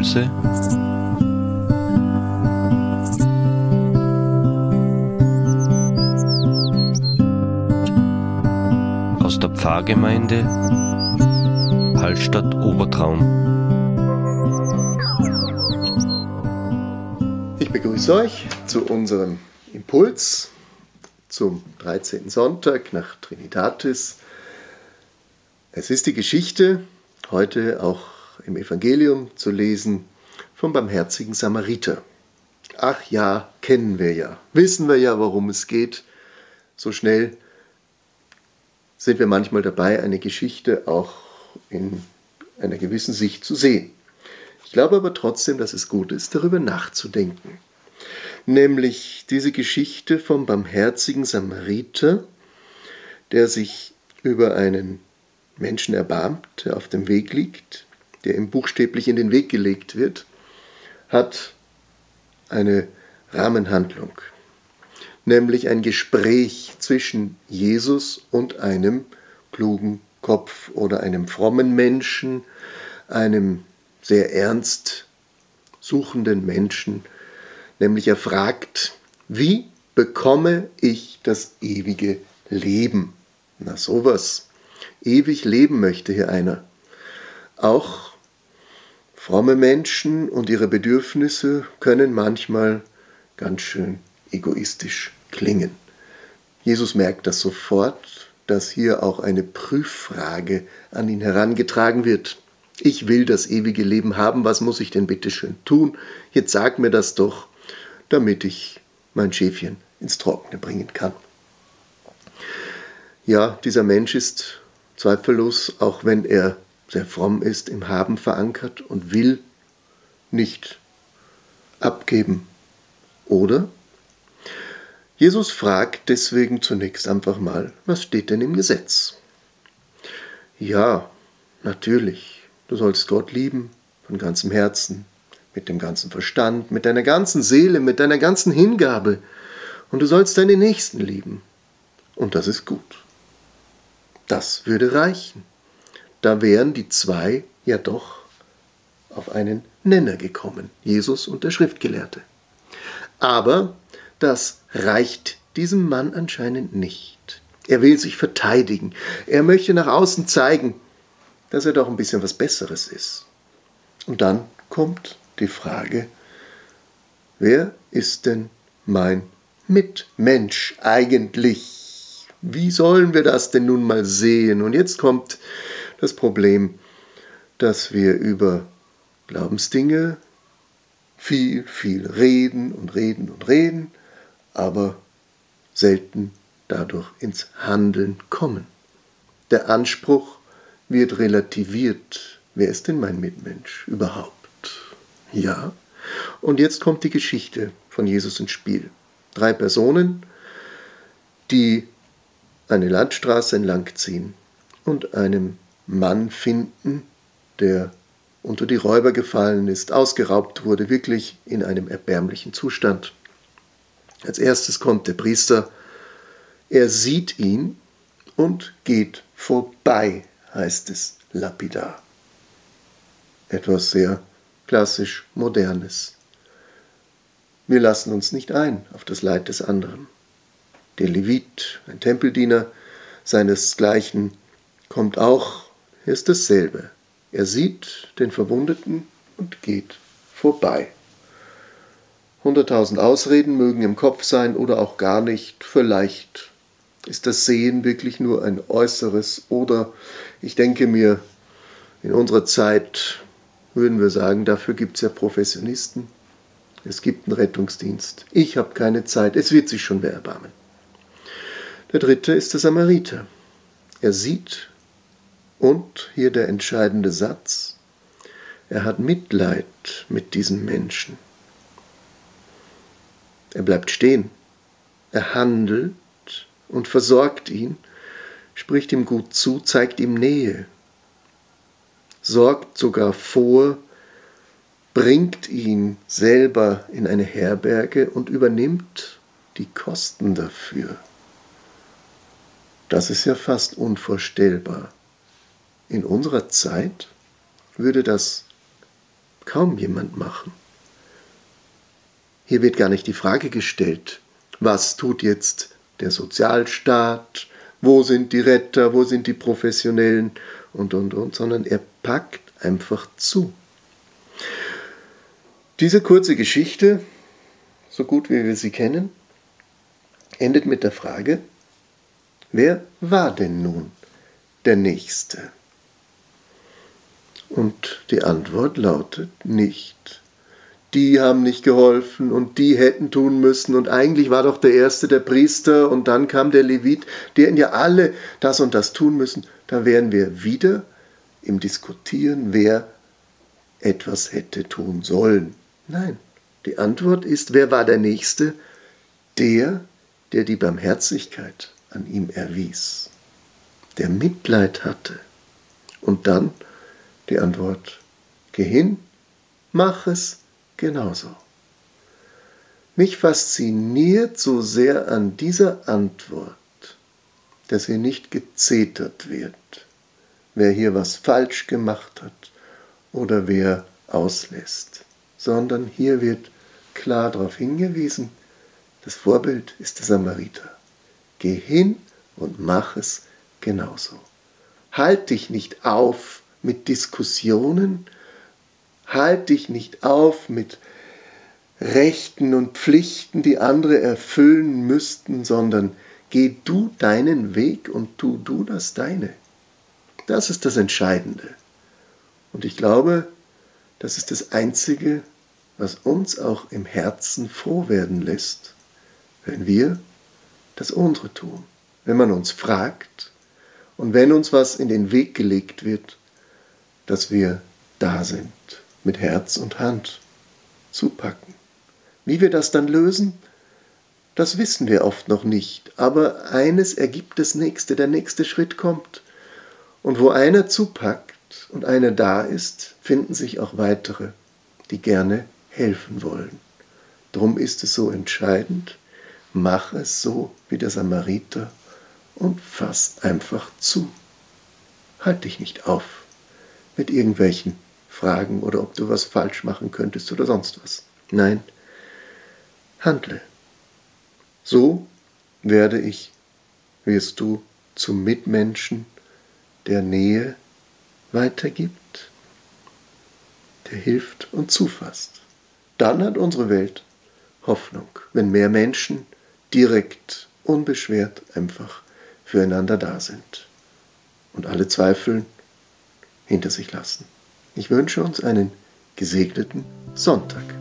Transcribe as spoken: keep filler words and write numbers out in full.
Impulse aus der Pfarrgemeinde Hallstatt Obertraum. Ich begrüße euch zu unserem Impuls zum dreizehnten Sonntag nach Trinitatis. Es ist die Geschichte, heute auch im Evangelium zu lesen, vom barmherzigen Samariter. Ach ja, kennen wir ja, wissen wir ja, worum es geht. So schnell sind wir manchmal dabei, eine Geschichte auch in einer gewissen Sicht zu sehen. Ich glaube aber trotzdem, dass es gut ist, darüber nachzudenken. Nämlich diese Geschichte vom barmherzigen Samariter, der sich über einen Menschen erbarmt, der auf dem Weg liegt, der ihm buchstäblich in den Weg gelegt wird, hat eine Rahmenhandlung, nämlich ein Gespräch zwischen Jesus und einem klugen Kopf oder einem frommen Menschen, einem sehr ernst suchenden Menschen, nämlich er fragt, wie bekomme ich das ewige Leben? Na sowas. Ewig leben möchte hier einer. Auch fromme Menschen und ihre Bedürfnisse können manchmal ganz schön egoistisch klingen. Jesus merkt das sofort, dass hier auch eine Prüffrage an ihn herangetragen wird. Ich will das ewige Leben haben, was muss ich denn bitte schön tun? Jetzt sag mir das doch, damit ich mein Schäfchen ins Trockene bringen kann. Ja, dieser Mensch ist zweifellos, auch wenn er sehr fromm ist, im Haben verankert und will nicht abgeben. Oder? Jesus fragt deswegen zunächst einfach mal, was steht denn im Gesetz? Ja, natürlich, du sollst Gott lieben von ganzem Herzen, mit dem ganzen Verstand, mit deiner ganzen Seele, mit deiner ganzen Hingabe. Und du sollst deinen Nächsten lieben. Und das ist gut. Das würde reichen. Da wären die zwei ja doch auf einen Nenner gekommen, Jesus und der Schriftgelehrte. Aber das reicht diesem Mann anscheinend nicht. Er will sich verteidigen. Er möchte nach außen zeigen, dass er doch ein bisschen was Besseres ist. Und dann kommt die Frage, wer ist denn mein Mitmensch eigentlich? Wie sollen wir das denn nun mal sehen? Und jetzt kommt das Problem, dass wir über Glaubensdinge viel, viel reden und reden und reden, aber selten dadurch ins Handeln kommen. Der Anspruch wird relativiert. Wer ist denn mein Mitmensch überhaupt? Ja, und jetzt kommt die Geschichte von Jesus ins Spiel. Drei Personen, die eine Landstraße entlang ziehen und einen Mann finden, der unter die Räuber gefallen ist, ausgeraubt wurde, wirklich in einem erbärmlichen Zustand. Als erstes kommt der Priester, er sieht ihn und geht vorbei, heißt es lapidar. Etwas sehr klassisch Modernes. Wir lassen uns nicht ein auf das Leid des anderen. Der Levit, ein Tempeldiener seinesgleichen, kommt auch, hier ist dasselbe. Er sieht den Verwundeten und geht vorbei. Hunderttausend Ausreden mögen im Kopf sein oder auch gar nicht. Vielleicht ist das Sehen wirklich nur ein Äußeres oder ich denke mir, in unserer Zeit würden wir sagen, dafür gibt es ja Professionisten. Es gibt einen Rettungsdienst. Ich habe keine Zeit, es wird sich schon wer erbarmen. Der dritte ist der Samariter. Er sieht, und hier der entscheidende Satz, er hat Mitleid mit diesem Menschen. Er bleibt stehen, er handelt und versorgt ihn, spricht ihm gut zu, zeigt ihm Nähe, sorgt sogar vor, bringt ihn selber in eine Herberge und übernimmt die Kosten dafür. Das ist ja fast unvorstellbar. In unserer Zeit würde das kaum jemand machen. Hier wird gar nicht die Frage gestellt, was tut jetzt der Sozialstaat, wo sind die Retter, wo sind die Professionellen und, und, und, sondern er packt einfach zu. Diese kurze Geschichte, so gut wie wir sie kennen, endet mit der Frage, wer war denn nun der Nächste? Und die Antwort lautet nicht, die haben nicht geholfen und die hätten tun müssen und eigentlich war doch der Erste der Priester und dann kam der Levit, die hätten ja alle das und das tun müssen. Da wären wir wieder im Diskutieren, wer etwas hätte tun sollen. Nein, die Antwort ist, wer war der Nächste? Der, der die Barmherzigkeit an ihm erwies, der Mitleid hatte. Und dann die Antwort, geh hin, mach es genauso. Mich fasziniert so sehr an dieser Antwort, dass hier nicht gezetert wird, wer hier was falsch gemacht hat oder wer auslässt, sondern hier wird klar darauf hingewiesen, das Vorbild ist der Samariter. Geh hin und mach es genauso. Halt dich nicht auf mit Diskussionen, halt dich nicht auf mit Rechten und Pflichten, die andere erfüllen müssten, sondern geh du deinen Weg und tu du das Deine. Das ist das Entscheidende. Und ich glaube, das ist das Einzige, was uns auch im Herzen froh werden lässt, wenn wir das unsere tun. Wenn man uns fragt und wenn uns was in den Weg gelegt wird, dass wir da sind, mit Herz und Hand zupacken. Wie wir das dann lösen, das wissen wir oft noch nicht. Aber eines ergibt das nächste, der nächste Schritt kommt. Und wo einer zupackt und einer da ist, finden sich auch weitere, die gerne helfen wollen. Drum ist es so entscheidend, mach es so wie der Samariter und fass einfach zu. Halt dich nicht auf mit irgendwelchen Fragen oder ob du was falsch machen könntest oder sonst was. Nein, handle. So werde ich, wirst du zum Mitmenschen, der Nähe weitergibt, der hilft und zufasst. Dann hat unsere Welt Hoffnung, wenn mehr Menschen direkt, unbeschwert einfach füreinander da sind und alle Zweifel hinter sich lassen. Ich wünsche uns einen gesegneten Sonntag.